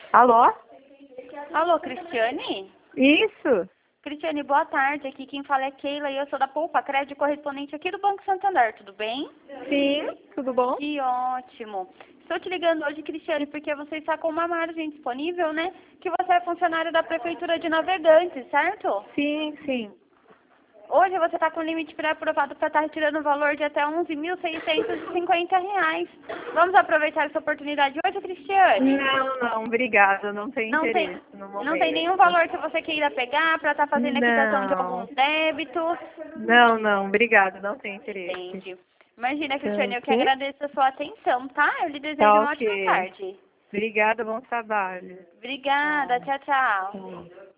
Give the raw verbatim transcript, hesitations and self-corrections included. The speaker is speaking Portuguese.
Alô? Alô, Cristiane? Isso? Cristiane, boa tarde. Aqui quem fala é Keila e eu sou da Poupa Crédito, correspondente aqui do Banco Santander, tudo bem? Sim, tudo bom? Que ótimo. Estou te ligando hoje, Cristiane, porque você está com uma margem disponível, né? Que você é funcionária da Prefeitura de Navegantes, certo? Sim, sim. Hoje você está com limite pré-aprovado para estar retirando o valor de até onze mil seiscentos e cinquenta reais. Vamos aproveitar essa oportunidade hoje, Cristiane? Não, não, obrigada, não tenho Não tem, interesse no não tem nenhum momento. valor que você queira pegar para estar fazendo a quitação de alguns Não, débitos? não, não, obrigada, não tenho interesse. Entende. Imagina, Cristiane, eu que Ok? agradeço a sua atenção, tá? Eu lhe desejo Tá uma ótima ok. tarde. Obrigada, bom trabalho. Obrigada, Tchau. tchau, tchau. Tchau.